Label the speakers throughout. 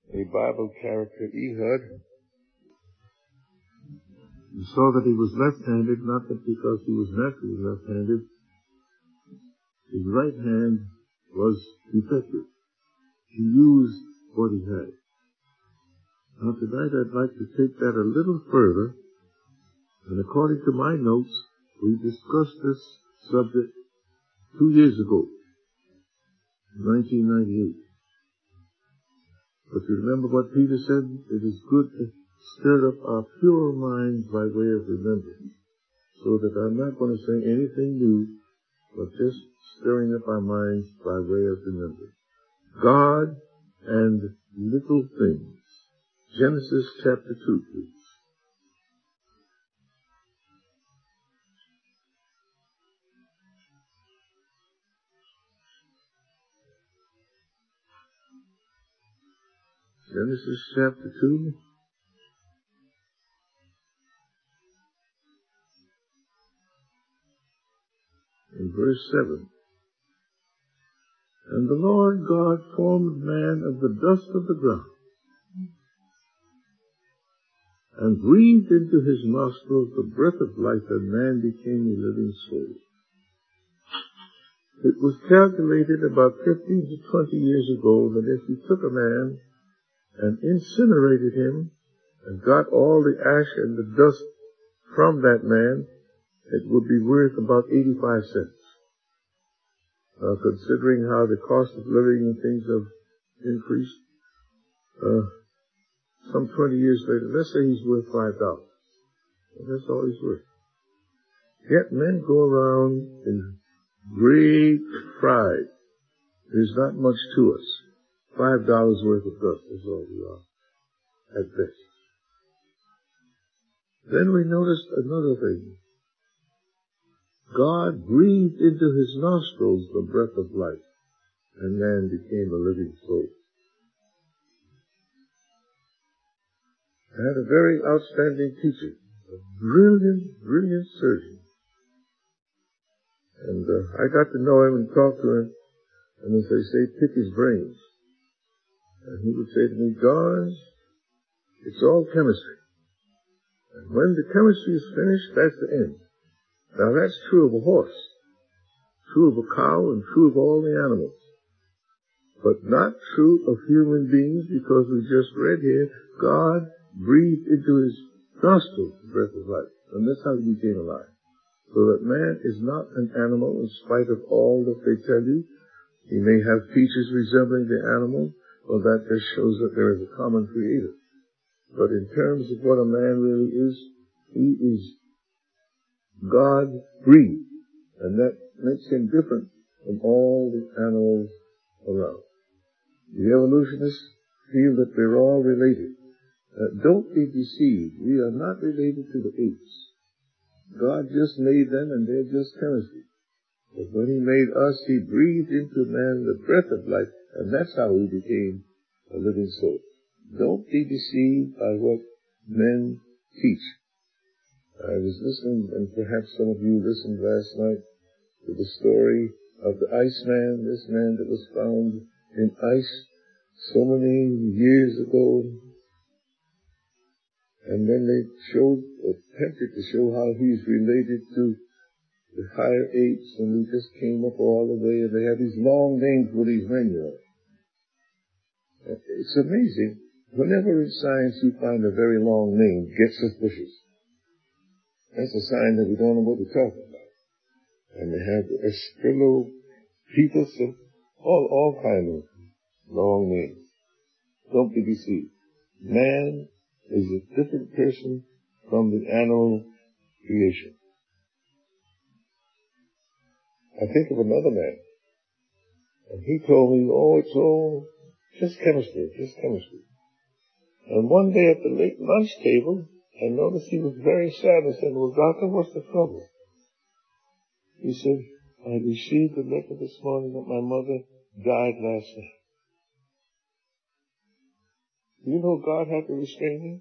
Speaker 1: a Bible character, Ehud. You saw that he was left-handed, not that because he was naturally left-handed. His right hand was defective. He used what he had. Now tonight I'd like to take that a little further, and according to my notes, we discussed this subject 2 years ago, 1998. But you remember what Peter said? It is good to stir up our pure minds by way of remembrance, so that I'm not going to say anything new, but just stirring up our minds by way of remembrance. God and little things. Genesis chapter 2, please. Genesis chapter 2. In verse 7. And the Lord God formed man of the dust of the ground, and breathed into his nostrils the breath of life, and man became a living soul. It was calculated about 15 to 20 years ago that if you took a man and incinerated him and got all the ash and the dust from that man, it would be worth about 85 cents. Considering how the cost of living and things have increased, some 20 years later, let's say he's worth $5. And that's all he's worth. Yet men go around in great pride. There's not much to us. $5 worth of dust is all we are, at best. Then we noticed another thing. God breathed into his nostrils the breath of life, and man became a living soul. I had a very outstanding teacher, a brilliant surgeon. And I got to know him and talk to him, and as they say, pick his brains. And he would say to me, George, it's all chemistry. And when the chemistry is finished, that's the end. Now that's true of a horse, true of a cow, and true of all the animals. But not true of human beings, because we just read here, God breathed into his nostrils the breath of life. And that's how he became alive. So that man is not an animal in spite of all that they tell you. He may have features resembling the animal. Well, that just shows that there is a common creator. But in terms of what a man really is, he is God breathed. And that makes him different from all the animals around. The evolutionists feel that they're all related. Don't be deceived. We are not related to the apes. God just made them and they're just chemistry. But when he made us, he breathed into man the breath of life, and that's how we became a living soul. Don't be deceived by what men teach. I was listening, and perhaps some of you listened last night, to the story of the Iceman, this man that was found in ice so many years ago. And then they attempted to show how he's related to the higher apes, and we just came up all the way, and they have these long names for these men, you know. It's amazing. Whenever in science you find a very long name, get suspicious. That's a sign that we don't know what we're talking about. And they have the Australopithecus, all kinds of long names. Don't be deceived. Man is a different person from the animal creation. I think of another man, and he told me, it's all just chemistry. And one day at the late lunch table, I noticed he was very sad. I said, well, doctor, what's the trouble? He said, I received a letter this morning that my mother died last night. You know God had to restrain him?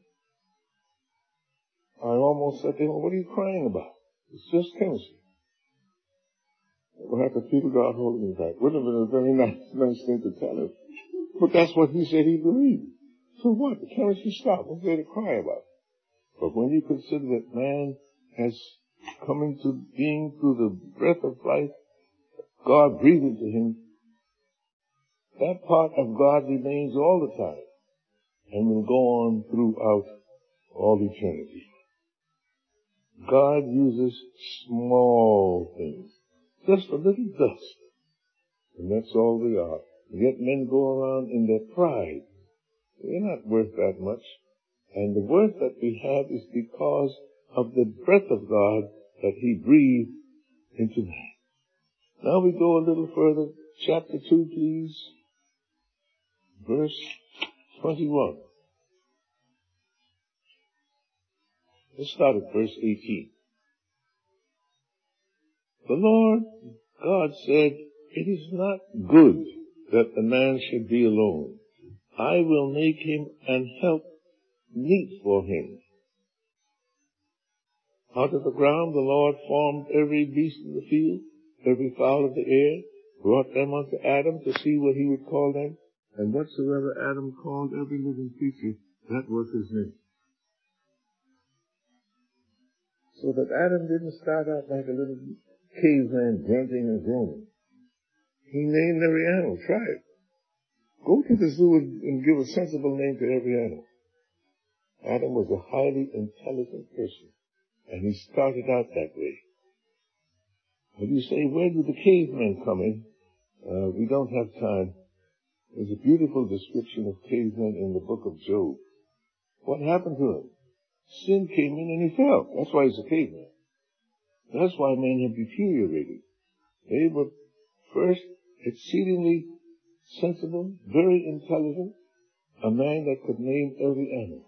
Speaker 1: I almost said to him, what are you crying about? It's just chemistry. We'll have to feel God holding me back. Would have been a very nice thing to tell him. But that's what he said he believed. So what? The chemistry stopped. What's there to cry about? But when you consider that man has come into being through the breath of life, God breathed into him, that part of God remains all the time and will go on throughout all eternity. God uses small things, just a little dust, and that's all we are. Yet men go around in their pride. We're not worth that much. And the worth that we have is because of the breath of God that He breathed into man. Now we go a little further. Chapter 2, please. Verse 21. Let's start at verse 18. The Lord God said, "It is not good that the man should be alone. I will make him an help meet for him." Out of the ground the Lord formed every beast of the field, every fowl of the air, brought them unto Adam to see what he would call them. And whatsoever Adam called every living creature, that was his name. So that Adam didn't start out like a little caveman grunting and groaning. He named every animal. Try it. Go to the zoo and give a sensible name to every animal. Adam was a highly intelligent person, and he started out that way. But you say, where do the cavemen come in? We don't have time. There's a beautiful description of cavemen in the book of Job. What happened to him? Sin came in and he fell. That's why he's a caveman. That's why men have deteriorated. They were first exceedingly sensible, very intelligent, a man that could name every animal.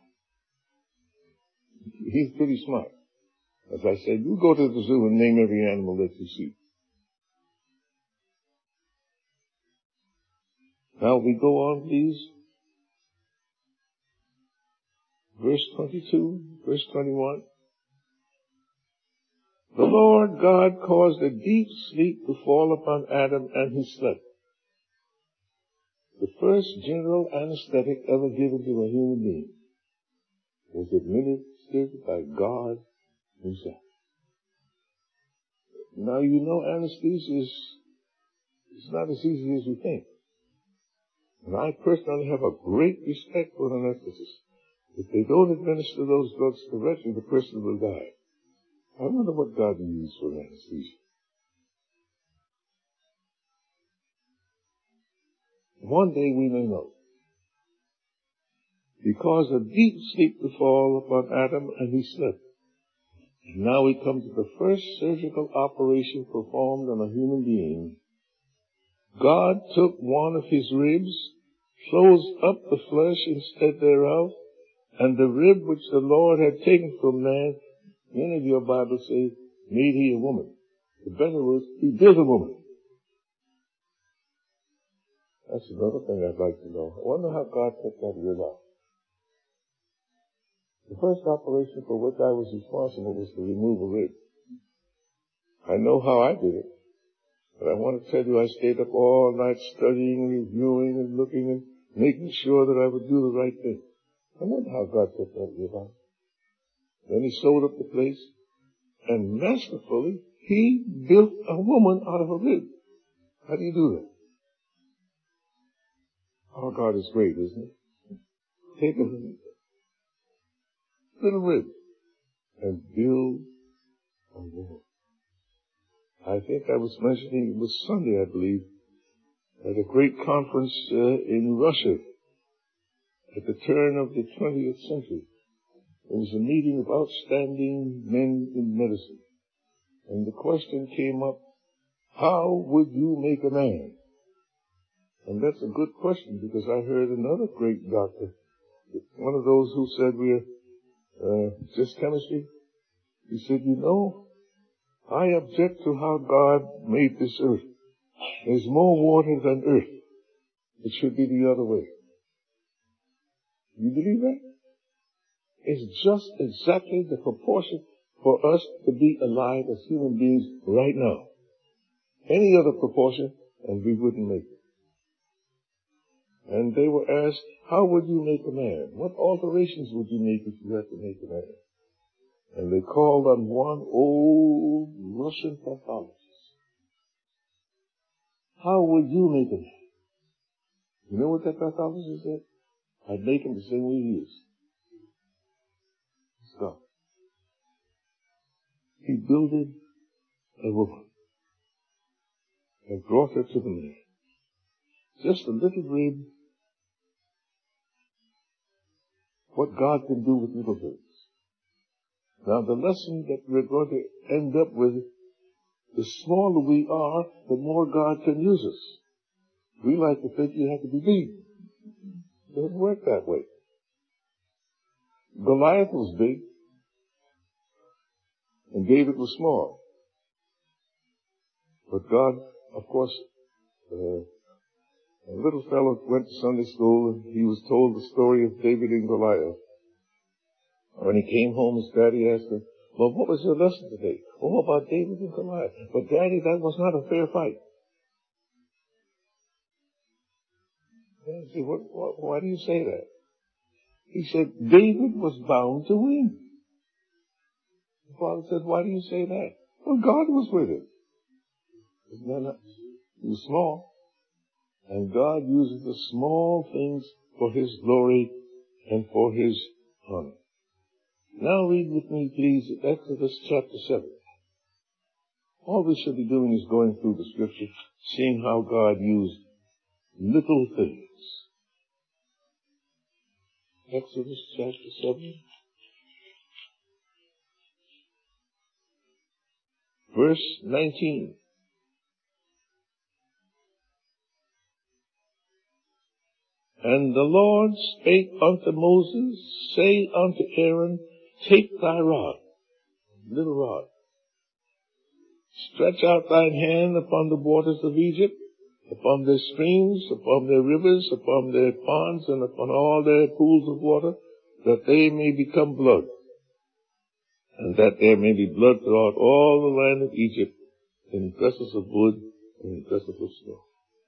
Speaker 1: He's pretty smart. As I said, you go to the zoo and name every animal that you see. Now we go on, please. Verse 22, verse 21. The Lord God caused a deep sleep to fall upon Adam, and he slept. The first general anesthetic ever given to a human being was administered by God Himself. Now you know anesthesia is not as easy as you think. And I personally have a great respect for an anesthetist. If they don't administer those drugs correctly, the person will die. I wonder what God used for anesthesia. One day we may know. He caused a deep sleep to fall upon Adam, and he slept. And now we come to the first surgical operation performed on a human being. God took one of his ribs, closed up the flesh instead thereof, and the rib which the Lord had taken from man, many of your Bibles say, made he a woman. The better was, he built a woman. That's another thing I'd like to know. I wonder how God took that rib out. The first operation for which I was responsible was to remove a rib. I know how I did it, but I want to tell you I stayed up all night studying and reviewing and looking and making sure that I would do the right thing. I wonder how God took that rib out. Then he sewed up the place, and masterfully, he built a woman out of a rib. How do you do that? Our God is great, isn't he? Take a little rib and build a woman. I think I was mentioning, it was Sunday, I believe, at a great conference in Russia at the turn of the 20th century. There was a meeting of outstanding men in medicine. And the question came up, how would you make a man? And that's a good question, because I heard another great doctor, one of those who said we're just chemistry. He said, you know, I object to how God made this earth. There's more water than earth. It should be the other way. You believe that? It's just exactly the proportion for us to be alive as human beings right now. Any other proportion, and we wouldn't make it. And they were asked, how would you make a man? What alterations would you make if you had to make a man? And they called on one old Russian pathologist. How would you make a man? You know what that pathologist said? I'd make him the same way he is. Stop. He builded a woman and brought her to the man. Just a little rib. What God can do with little things. Now the lesson that we're going to end up with, the smaller we are, the more God can use us. We like to think you have to be big. It doesn't work that way. Goliath was big, and David was small. But God, of course, a little fellow went to Sunday school, and he was told the story of David and Goliath. When he came home, his daddy asked him, well, what was your lesson today? Oh, about David and Goliath. But Daddy, that was not a fair fight. Daddy said, why do you say that? He said, David was bound to win. The father said, why do you say that? Well, God was with him. Isn't that not? He was small. And God uses the small things for His glory and for His honor. Now read with me, please, Exodus chapter 7. All we should be doing is going through the scripture, seeing how God used little things. Exodus chapter 7. Verse 19. And the Lord spake unto Moses, say unto Aaron, take thy rod, little rod, stretch out thine hand upon the waters of Egypt, upon their streams, upon their rivers, upon their ponds, and upon all their pools of water, that they may become blood, and that there may be blood throughout all the land of Egypt, in vessels of wood and in vessels of snow.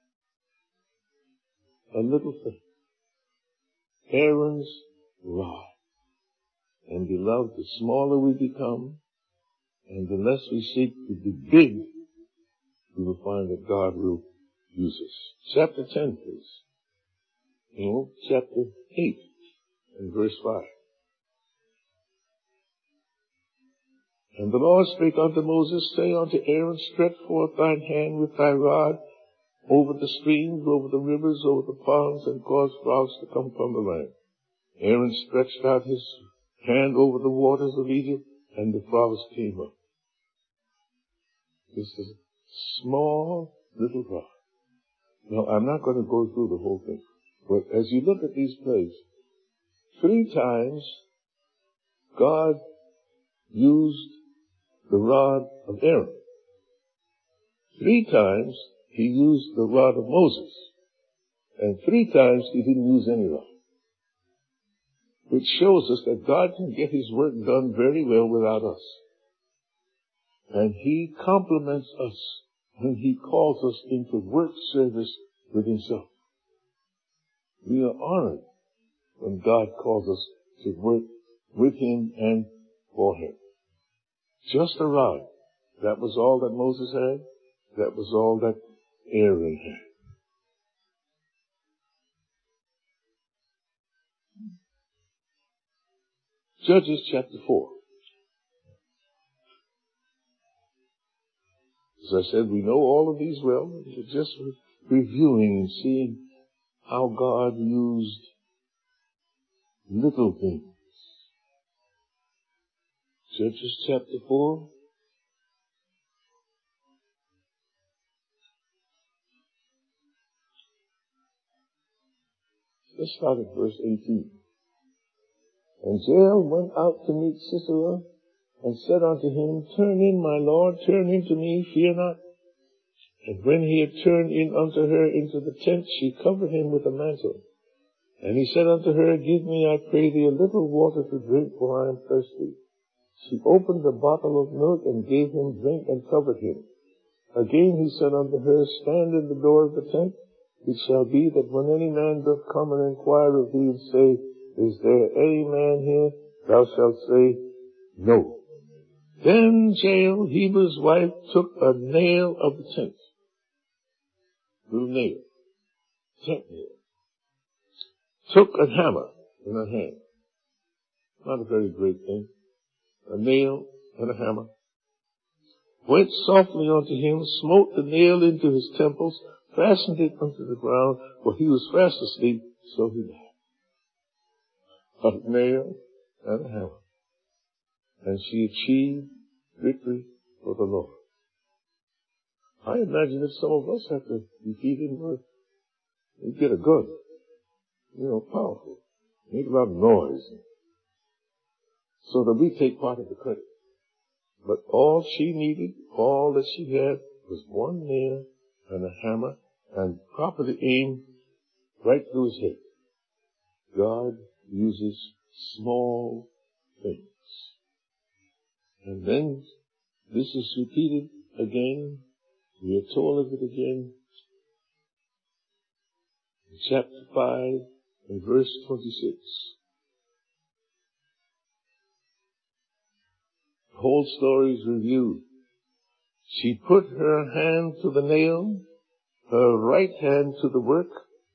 Speaker 1: A little thing. Aaron's rod. And beloved, the smaller we become, and the less we seek to be big, we will find that God will use us. Chapter 10, please. Chapter 8 and verse 5. And the Lord spake unto Moses, say unto Aaron, stretch forth thine hand with thy rod over the streams, over the rivers, over the ponds, and cause frogs to come from the land. Aaron stretched out his hand over the waters of Egypt, and the frogs came up. This is a small little rod. Now, I'm not going to go through the whole thing, but as you look at these plays, 3 times God used the rod of Aaron. 3 times He used the rod of Moses. And 3 times He didn't use any rod. Which shows us that God can get His work done very well without us. And He compliments us when He calls us into work service with Himself. We are honored when God calls us to work with Him and for Him. Just a rod. That was all that Moses had. That was all that Aaron had. Judges chapter 4. As I said, we know all of these well. We're just reviewing and seeing how God used little things. Judges chapter 4. Let's start at verse 18. And Jael went out to meet Sisera, and said unto him, turn in, my lord, turn in to me, fear not. And when he had turned in unto her into the tent, she covered him with a mantle. And he said unto her, give me, I pray thee, a little water to drink, for I am thirsty. She opened a bottle of milk, and gave him drink, and covered him. Again he said unto her, stand in the door of the tent. it shall be that when any man doth come and inquire of thee and say, Is there any man here? Thou shalt say, No. Then Jael, Heber's wife, took a nail of the tent. Little nail. Tent nail. Took a hammer in her hand. Not a very great thing. A nail and a hammer. Went softly unto him, smote the nail into his temples, fastened it unto the ground, for he was fast asleep, so he died. A nail and a hammer. And she achieved victory for the Lord. I imagine if some of us had to defeat him, we'd get a gun. Powerful. Make a lot of noise. So that we take part of the credit. But all she needed, all that she had, was one nail and a hammer and properly aimed right through his head. God uses small things. And then this is repeated again. We are told of it again. In chapter 5 and verse 26. The whole story is reviewed. She put her hand to the nail, her right hand to the work,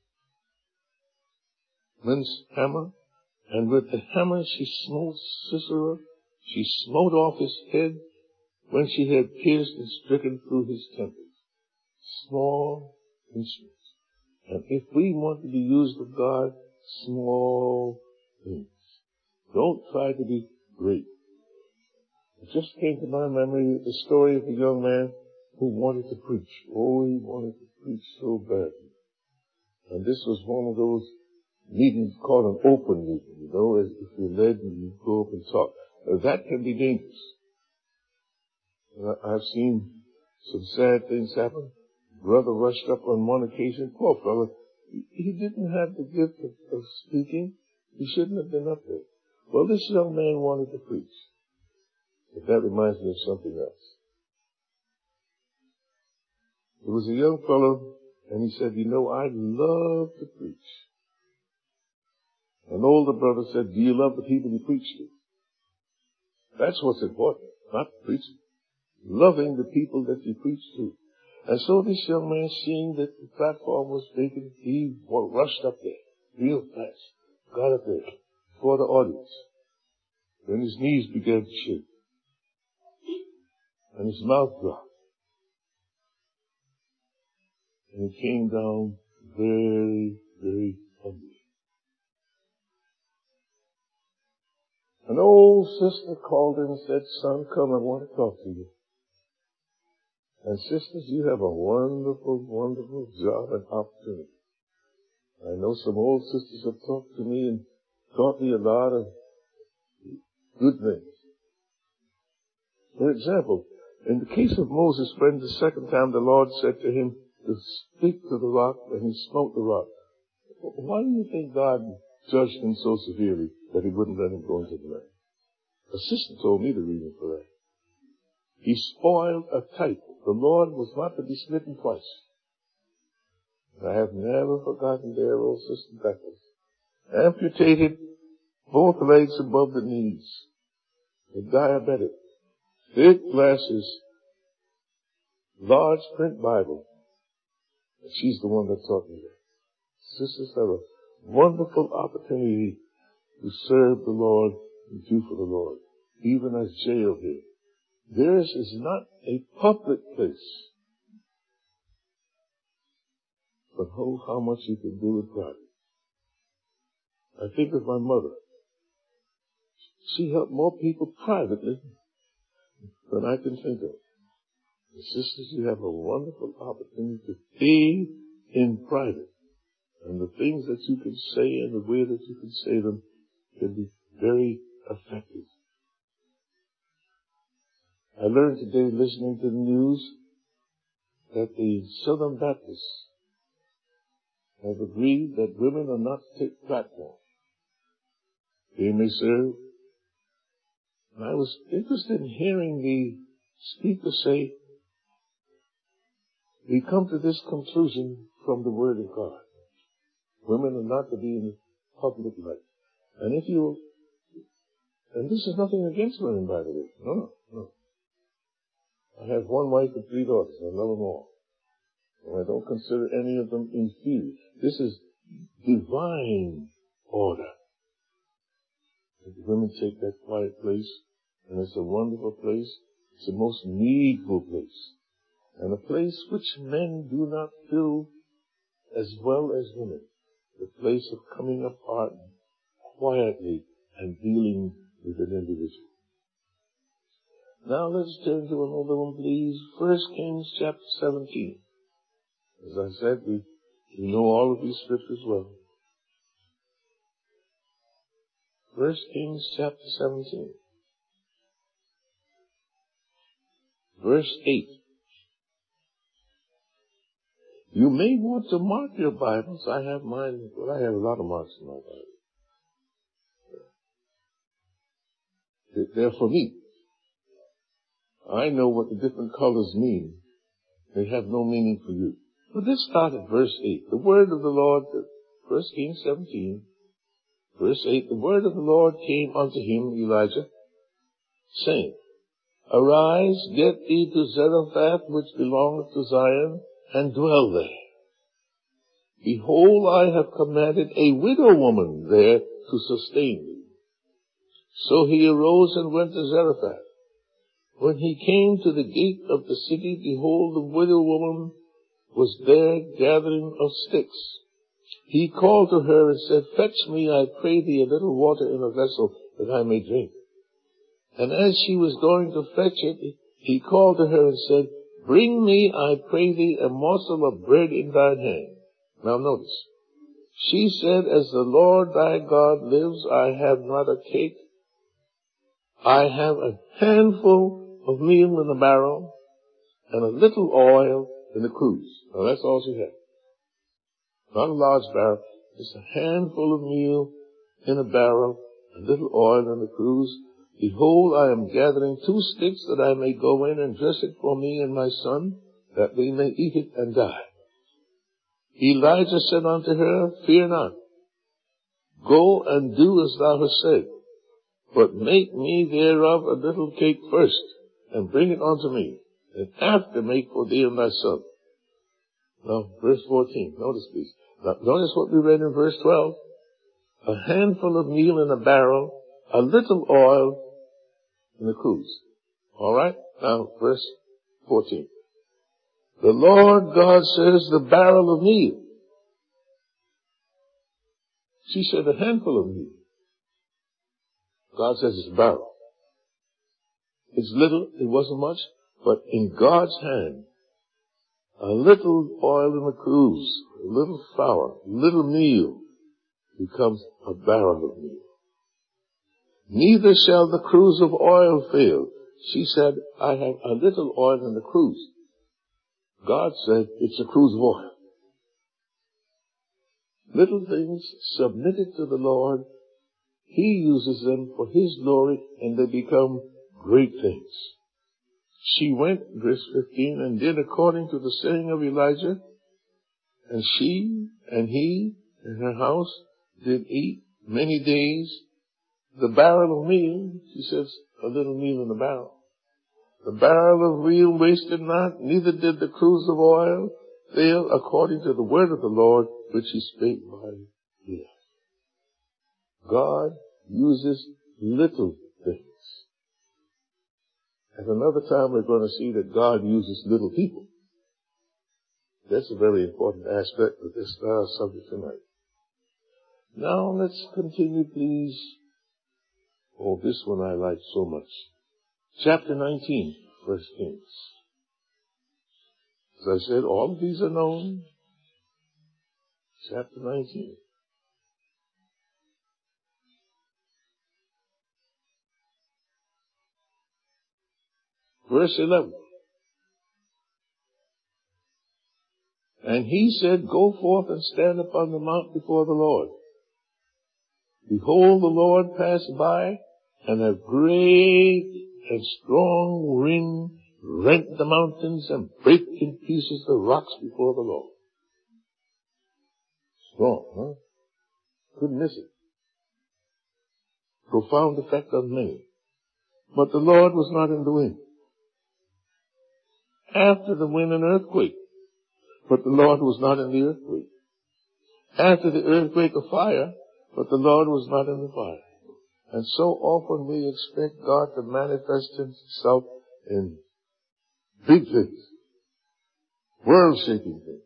Speaker 1: Lynn's hammer, and with the hammer she smote Sisera. She smote off his head when she had pierced and stricken through his temples. Small instruments. And if we want to be used of God, small things. Don't try to be great. It just came to my memory the story of a young man who wanted to preach. Oh, he wanted to preach so badly. And this was one of those meetings called an open meeting, as if you're led and you go up and talk. That can be dangerous. I've seen some sad things happen. Brother rushed up on one occasion. Poor fellow. He didn't have the gift of speaking. He shouldn't have been up there. Well, this young man wanted to preach. But that reminds me of something else. There was a young fellow, and he said, I'd love to preach. An older brother said, do you love the people you preach to? That's what's important, not preaching. Loving the people that you preach to. And so this young man, seeing that the platform was vacant, he rushed up there real fast, got up there before the audience. Then his knees began to shake. And his mouth dropped. And he came down very, very humbly. An old sister called him and said, son, come, I want to talk to you. And sisters, you have a wonderful, wonderful job and opportunity. I know some old sisters have talked to me and taught me a lot of good things. For example, in the case of Moses, friend, the second time the Lord said to him to speak to the rock, and he smote the rock. Why do you think God judged him so severely that he wouldn't let him go into the land? A sister told me the reason for that. He spoiled a type. The Lord was not to be smitten twice. And I have never forgotten their old sister Beckles. Amputated both legs above the knees. A diabetic. Thick glasses. Large print Bible. And she's the one that taught me that. Sisters have a wonderful opportunity to serve the Lord and do for the Lord. Even as Jael here. Theirs is not a public place. But oh, how much you can do with private. I think of my mother. She helped more people privately than I can think of. And sisters, you have a wonderful opportunity to be in private. And the things that you can say and the way that you can say them can be very effective. I learned today listening to the news that the Southern Baptists have agreed that women are not to take platforms. They may serve. And I was interested in hearing the speaker say, we come to this conclusion from the Word of God. Women are not to be in the public light. And this is nothing against women, by the way. No. I have one wife and 3 daughters. I love them all. And I don't consider any of them inferior. This is divine order. The women take that quiet place, and it's a wonderful place. It's the most needful place. And a place which men do not fill as well as women. The place of coming apart quietly and dealing with an individual. Now let's turn to another one, please. 1 Kings chapter 17. As I said, we know all of these scriptures well. 1 Kings chapter 17. Verse 8. You may want to mark your Bibles. I have mine, but I have a lot of marks in my Bible. They're for me. I know what the different colors mean. They have no meaning for you. But let's start at verse 8. The word of the Lord, 1 Kings 17, verse 8, the word of the Lord came unto him, Elijah, saying, Arise, get thee to Zarephath, which belongeth to Zion, and dwell there. Behold, I have commanded a widow woman there to sustain thee. So he arose and went to Zarephath. When he came to the gate of the city, behold, the widow woman was there gathering of sticks. He called to her and said, Fetch me, I pray thee, a little water in a vessel, that I may drink. And as she was going to fetch it, he called to her and said, Bring me, I pray thee, a morsel of bread in thine hand. Now notice. She said, As the Lord thy God lives, I have not a cake. I have a handful of meal in a barrel and a little oil in the cruse. Now that's all she had. Not a large barrel, just a handful of meal in a barrel, a little oil in the cruse. Behold, I am gathering 2 sticks that I may go in and dress it for me and my son, that we may eat it and die. Elijah said unto her, Fear not. Go and do as thou hast said, but make me thereof a little cake first, and bring it unto me, and after make for thee and thy son. Now, verse 14. Notice, please. Now, notice what we read in verse 12. A handful of meal in a barrel, a little oil in the cruse. All right? Now, verse 14. The Lord God says the barrel of meal. She said a handful of meal. God says it's a barrel. It's little, it wasn't much, but in God's hand, a little oil in the cruse, a little flour, a little meal becomes a barrel of meal. Neither shall the cruse of oil fail. She said, I have a little oil in the cruse. God said, it's a cruse of oil. Little things submitted to the Lord, He uses them for His glory, and they become great things. She went, verse 15, and did according to the saying of Elijah, and she and he and her house did eat many days. The barrel of meal, she says, a little meal in the barrel. The barrel of meal wasted not, neither did the cruse of oil fail, according to the word of the Lord, which He spake by Elijah. God uses little things. At another time, we're going to see that God uses little people. That's a very important aspect of this subject tonight. Now, let's continue, please. Oh, this one I like so much. Chapter 19, 1 Kings. As I said, all of these are known. Chapter 19. Verse 11. And he said, Go forth and stand upon the mount before the Lord. Behold, the Lord passed by, and a great and strong wind rent the mountains and brake in pieces the rocks before the Lord. Strong, huh? Couldn't miss it. Profound effect on many. But the Lord was not in the wind. After the wind, an earthquake. But the Lord was not in the earthquake. After the earthquake, a fire. But the Lord was not in the fire. And so often we expect God to manifest himself in big things, world-shaking things.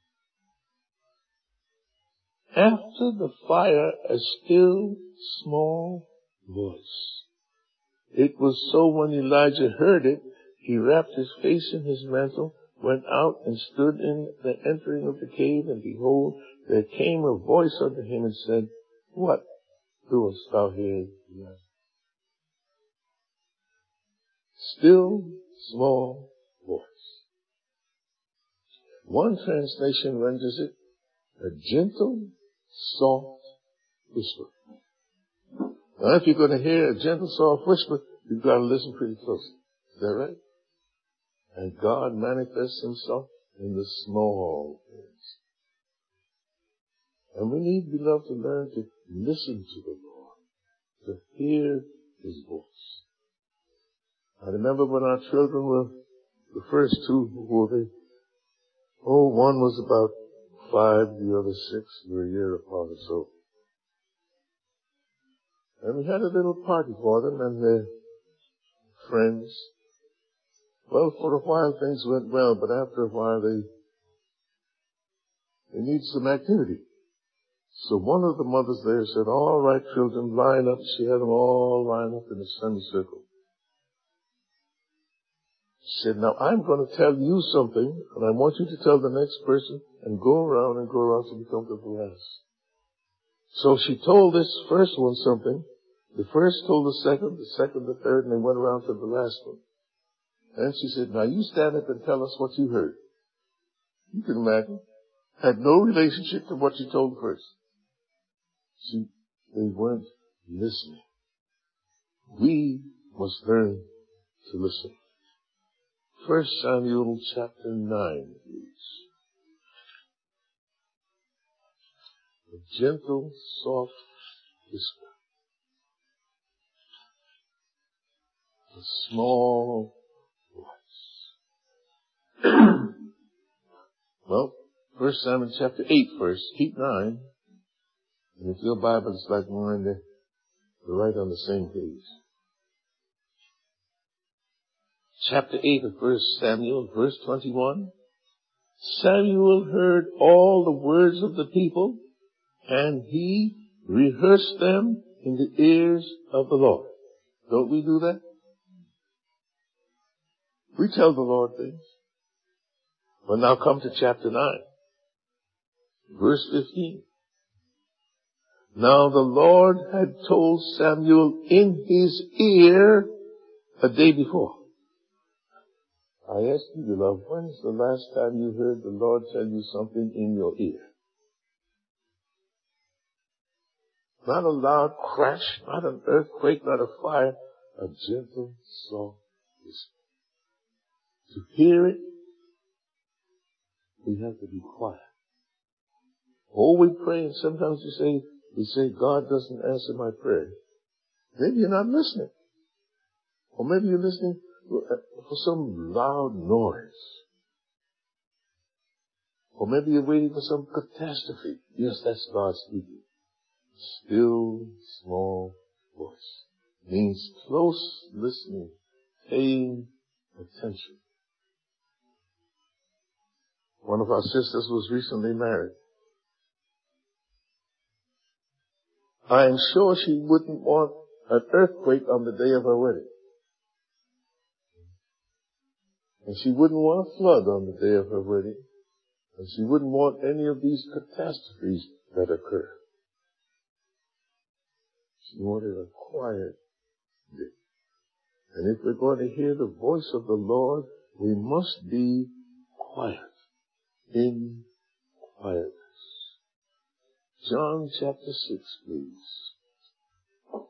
Speaker 1: After the fire, a still, small voice. It was so when Elijah heard it, he wrapped his face in his mantle, went out and stood in the entering of the cave, and behold, there came a voice unto him and said, What doest thou here, Elijah? Still, small voice. One translation renders it a gentle, soft whisper. Now, if you're going to hear a gentle, soft whisper, you've got to listen pretty closely. Is that right? And God manifests himself in the small things. And we need, beloved, to learn to listen to the Lord, to hear his voice. I remember when our children were, the first two, who were they? Oh, one was about 5, the other 6, we were a year apart or so. And we had a little party for them and their friends. Well, for a while things went well, but after a while they needed some activity. So one of the mothers there said, all right, children, line up. She had them all line up in a semicircle. She said, now I'm going to tell you something, and I want you to tell the next person, and go around till you come to the last. So she told this first one something. The first told the second the third, and they went around to the last one. And she said, now you stand up and tell us what you heard. You can imagine. Had no relationship to what she told first. They weren't listening. We must learn to listen. 1 Samuel chapter 9, please. A gentle, soft whisper. A small voice. Well, 1 Samuel chapter 8 first. Keep 9. And if your Bible is like mine, they're right on the same page. Chapter 8 of 1 Samuel, verse 21. Samuel heard all the words of the people, and he rehearsed them in the ears of the Lord. Don't we do that? We tell the Lord things. Well, now come to chapter 9, verse 15. Now the Lord had told Samuel in his ear a day before. I ask you, beloved, when's the last time you heard the Lord tell you something in your ear? Not a loud crash, not an earthquake, not a fire, a gentle, soft whisper. To hear it, we have to be quiet. Oh, we pray, and sometimes we say, God doesn't answer my prayer. Maybe you're not listening. Or maybe you're listening for some loud noise. Or maybe you're waiting for some catastrophe. Yes, that's God speaking. Still, small voice. Means close listening, paying attention. One of our sisters was recently married. I am sure she wouldn't want an earthquake on the day of her wedding. And she wouldn't want a flood on the day of her wedding. And she wouldn't want any of these catastrophes that occur. She wanted a quiet day. And if we're going to hear the voice of the Lord, we must be quiet. In quietness. John chapter 6, please.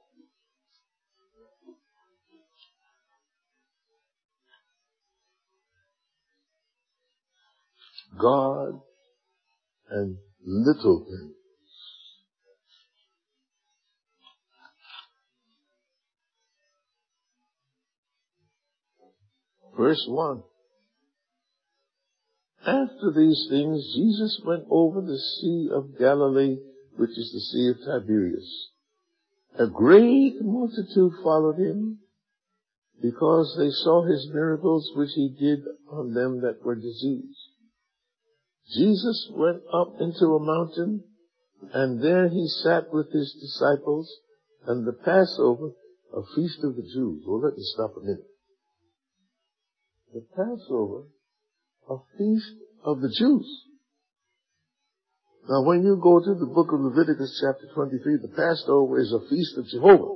Speaker 1: God and little things. Verse 1. After these things, Jesus went over the Sea of Galilee, which is the Sea of Tiberias. A great multitude followed him, because they saw his miracles which he did on them that were diseased. Jesus went up into a mountain, and there he sat with his disciples, and the Passover, a feast of the Jews. Well, let me stop a minute. The Passover, a feast of the Jews. Now, when you go to the book of Leviticus chapter 23, the Passover is a feast of Jehovah.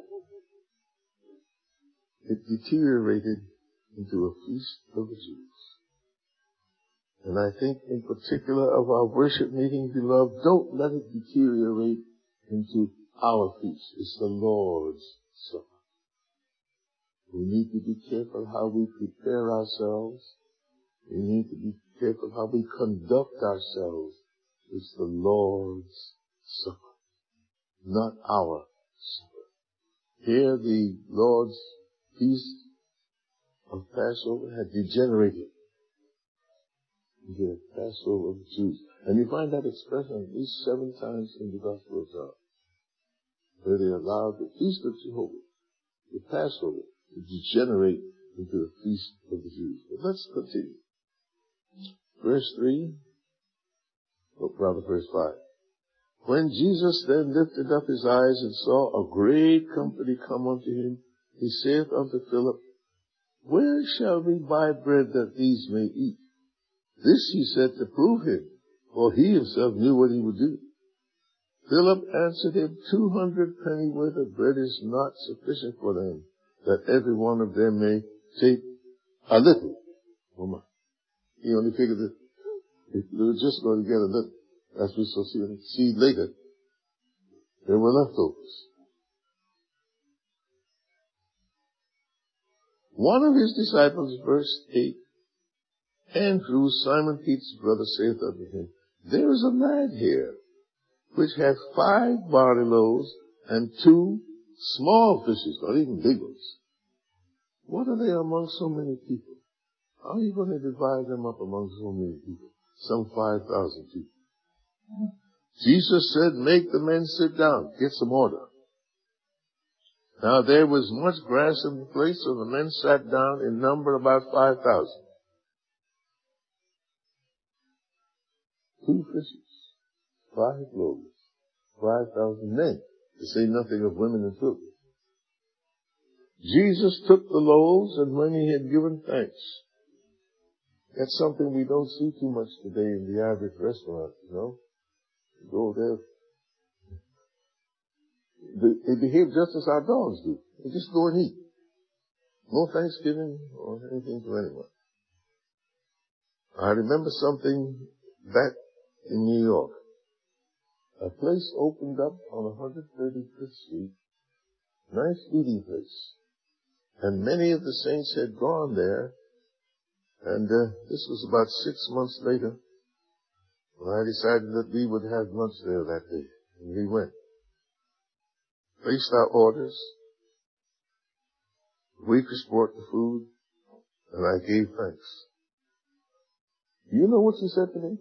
Speaker 1: It deteriorated into a feast of the Jews. And I think in particular of our worship meeting, beloved, don't let it deteriorate into our feast. It's the Lord's Supper. We need to be careful how we prepare ourselves. We need to be careful how we conduct ourselves. It's the Lord's Supper, not our supper. Here the Lord's feast of Passover had degenerated into a Passover of the Jews. And you find that expression at least 7 times in the Gospel of John, where they allowed the feast of Jehovah, the Passover, to degenerate into a feast of the Jews. But let's continue. Verse 3, or rather verse 5. When Jesus then lifted up his eyes and saw a great company come unto him, he saith unto Philip, Where shall we buy bread that these may eat? This he said to prove him, for he himself knew what he would do. Philip answered him, 200 pennyworth of bread is not sufficient for them, that every one of them may take a little. He only figured that if they were just going to get a little, as we shall see later, there were leftovers. One of his disciples, verse 8, Andrew, Simon Peter's brother, saith unto him, There is a lad here, which hath 5 barley loaves, and 2 small fishes, not even big ones. What are they among so many people? How are you going to divide them up among so many people? Some 5,000 people. Jesus said, Make the men sit down. Get some order. Now there was much grass in the place, so the men sat down, in number about 5,000. 2 fishes, 5 loaves, 5,000 men, to say nothing of women and children. Jesus took the loaves, and when he had given thanks, that's something we don't see too much today in the average restaurant, you know. You go there, they behave just as our dogs do. They just go and eat. No Thanksgiving or anything to anyone. I remember something back in New York. A place opened up on 135th Street. Nice eating place. And many of the saints had gone there. And this was about 6 months later when I decided that we would have lunch there that day. And we went. Placed our orders. The waitress brought the food. And I gave thanks. You know what she said to me?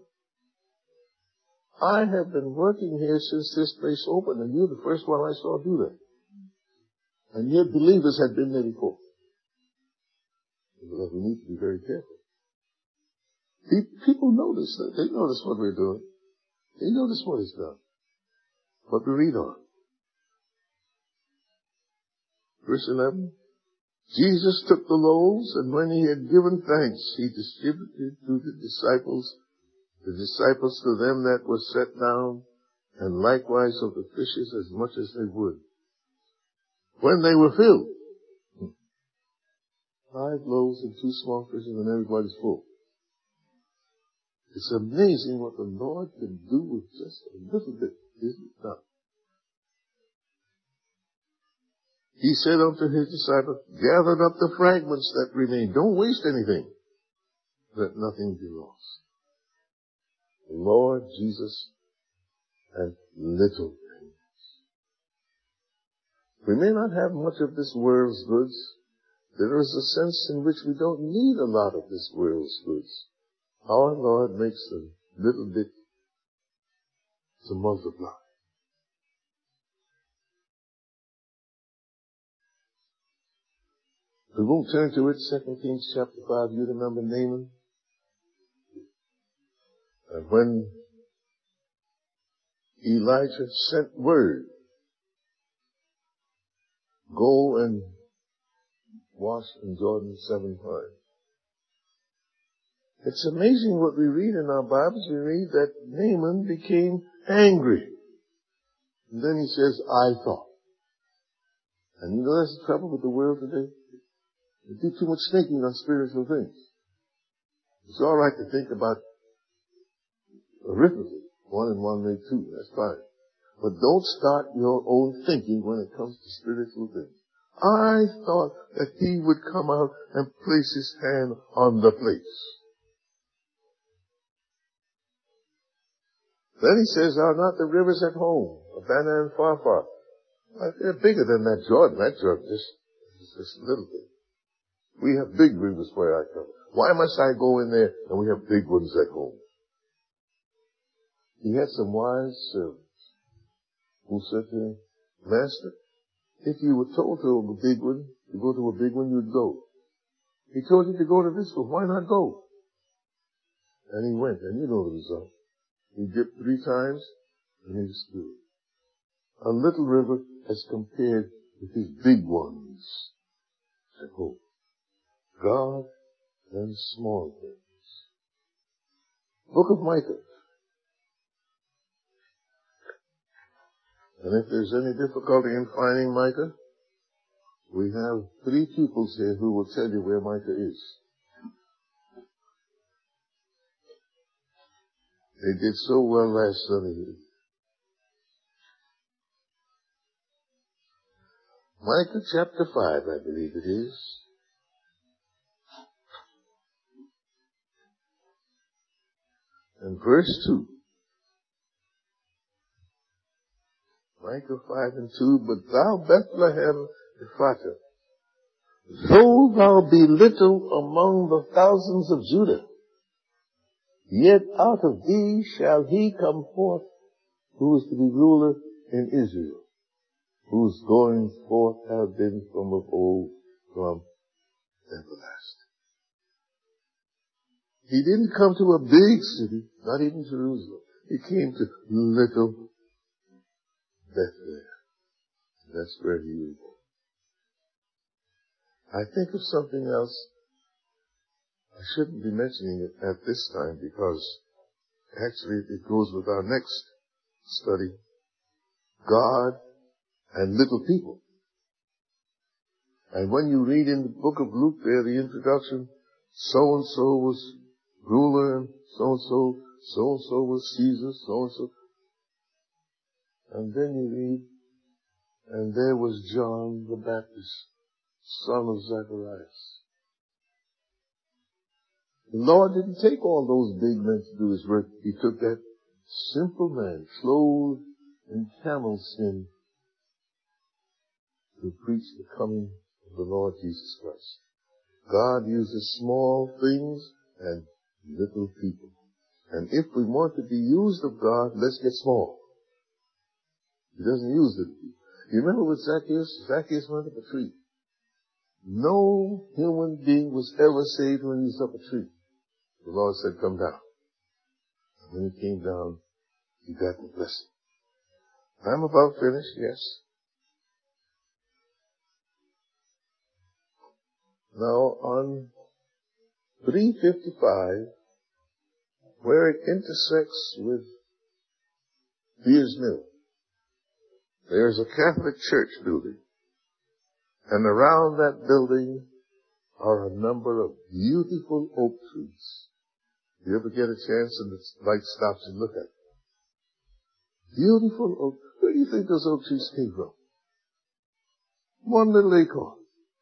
Speaker 1: I have been working here since this place opened, and you're the first one I saw do that. And yet believers had been there before. Because we need to be very careful. People notice that. They notice what we're doing. They notice what is done. But we read on. Verse 11. Jesus took the loaves, and when he had given thanks, he distributed to the disciples to them that were set down, and likewise of the fishes as much as they would. When they were filled, 5 loaves and 2 small fishes, and everybody's full. It's amazing what the Lord can do with just a little bit, isn't it not? He said unto his disciples, Gather up the fragments that remain. Don't waste anything. Let nothing be lost. The Lord Jesus and little things. We may not have much of this world's goods. There is a sense in which we don't need a lot of this world's goods. Our Lord makes a little bit to multiply. We won't turn to it, 2 Kings chapter 5, you remember Naaman? And when Elijah sent word, go and wash in Jordan 7 times. It's amazing what we read in our Bibles. We read that Naaman became angry. And then he says, I thought. And you know that's the trouble with the world today? They do too much thinking on spiritual things. It's all right to think about arithmetic. 1 and 1 make 2. That's fine. But don't start your own thinking when it comes to spiritual things. I thought that he would come out and place his hand on the place. Then he says, are not the rivers at home, Abana and Pharpar? They're bigger than that Jordan. That Jordan is just a little bit. We have big rivers where I come. Why must I go in there and we have big ones at home? He had some wise servants who said to him, Master, if you were told to a big one, to go to a big one, you'd go. He told you to go to this one. Why not go? And he went, and you know the result. He dipped 3 times, and he was good. A little river as compared with his big ones at home. God and small things. Book of Micah. And if there's any difficulty in finding Micah, we have 3 pupils here who will tell you where Micah is. They did so well last Sunday. Micah chapter 5, I believe it is. And verse 2. Micah 5 and 2, but thou Bethlehem Ephratah, though thou be little among the thousands of Judah, yet out of thee shall he come forth who is to be ruler in Israel, whose goings forth have been from of old, from everlasting. He didn't come to a big city, not even Jerusalem. He came to little Bethlehem. That's where he was born. I think of something else. I shouldn't be mentioning it at this time because actually it goes with our next study. God and little people. And when you read in the book of Luke there, the introduction, so-and-so was ruler, and so-and-so was Caesar, so-and-so. And then you read, and there was John the Baptist, son of Zacharias. The Lord didn't take all those big men to do his work. He took that simple man, clothed in camel skin, to preach the coming of the Lord Jesus Christ. God uses small things and little people. And if we want to be used of God, let's get small. He doesn't use little people. You remember with Zacchaeus? Zacchaeus went up a tree. No human being was ever saved when he was up a tree. The Lord said, come down. And when he came down, he got the blessing. I'm about finished, yes. Now on 355, where it intersects with Beers Mill, there's a Catholic church building. And around that building are a number of beautiful oak trees. You ever get a chance and the light stops and look at it? Beautiful oak. Where do you think those oak trees came from? One little acorn.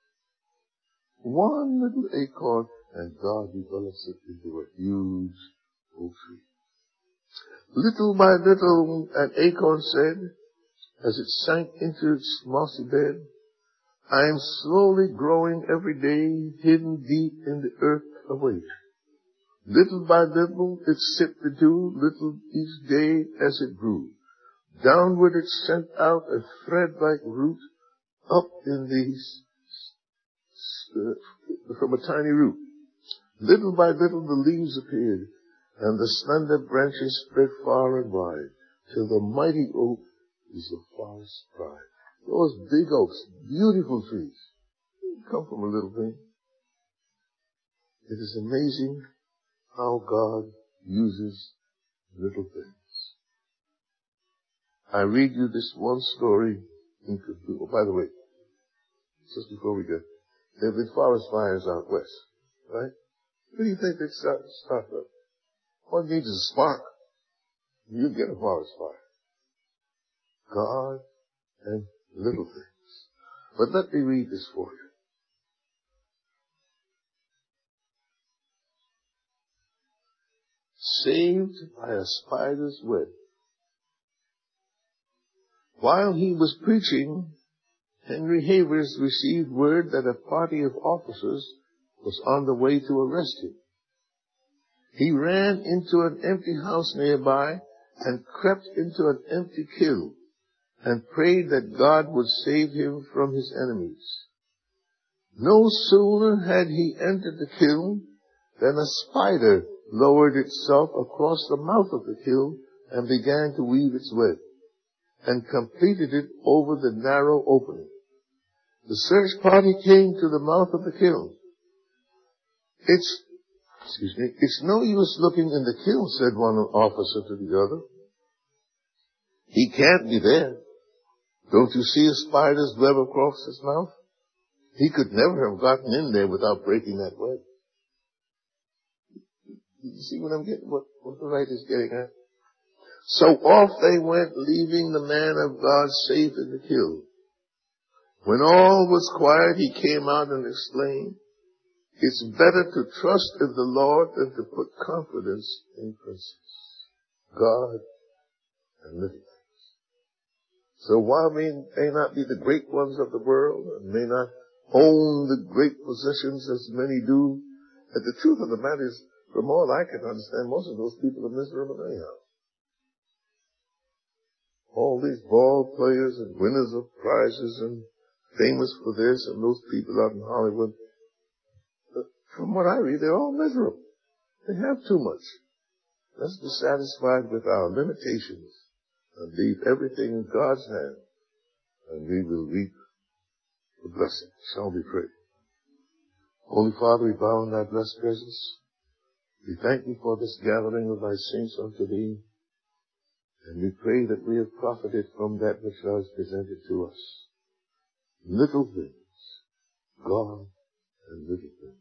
Speaker 1: One little acorn, and God develops it into a huge oak tree. Little by little, an acorn said, as it sank into its mossy bed, I am slowly growing every day, hidden deep in the earth await. Little by little, it sipped the dew, little each day as it grew. Downward it sent out a thread-like root, up in these, from a tiny root. Little by little the leaves appeared, and the slender branches spread far and wide, till the mighty oak is the forest's pride. Those big oaks, beautiful trees, come from a little thing. It is amazing how God uses little things. I read you this one story in conclusion. Oh, by the way, just before we go, there have been forest fires out west, right? What do you think they start up? All it needs is a spark. You get a forest fire. God and little things. But let me read this for you. Saved by a spider's web. While he was preaching, Henry Havers received word that a party of officers was on the way to arrest him. He ran into an empty house nearby and crept into an empty kiln and prayed that God would save him from his enemies. No sooner had he entered the kiln than a spider lowered itself across the mouth of the kiln and began to weave its web, and completed it over the narrow opening. The search party came to the mouth of the kiln. It's no use looking in the kiln, said one officer to the other. He can't be there. Don't you see a spider's web across his mouth? He could never have gotten in there without breaking that web. You see what I'm getting, what the writer's getting at? So off they went, leaving the man of God safe in the kiln. When all was quiet, he came out and exclaimed, it's better to trust in the Lord than to put confidence in princes, God, and little things. So while we may not be the great ones of the world, and may not own the great possessions as many do, but the truth of the matter is, from all I can understand, most of those people are miserable anyhow. All these ball players and winners of prizes and famous for this and those people out in Hollywood, from what I read, they're all miserable. They have too much. Let's be satisfied with our limitations and leave everything in God's hand, and we will reap the blessing. Shall we pray? Holy Father, we bow in thy blessed presence. We thank you for this gathering of thy saints unto thee, and we pray that we have profited from that which thou hast presented to us. Little things, God, and little things.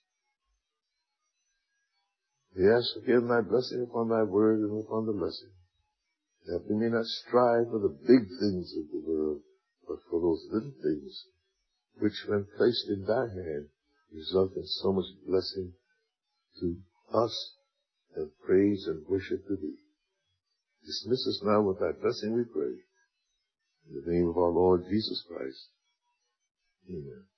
Speaker 1: We ask again thy blessing upon thy word and upon the lesson, that we may not strive for the big things of the world, but for those little things which, when placed in thy hand, result in so much blessing to us and praise and worship to thee. Dismiss us now with thy blessing, we pray. In the name of our Lord Jesus Christ. Amen.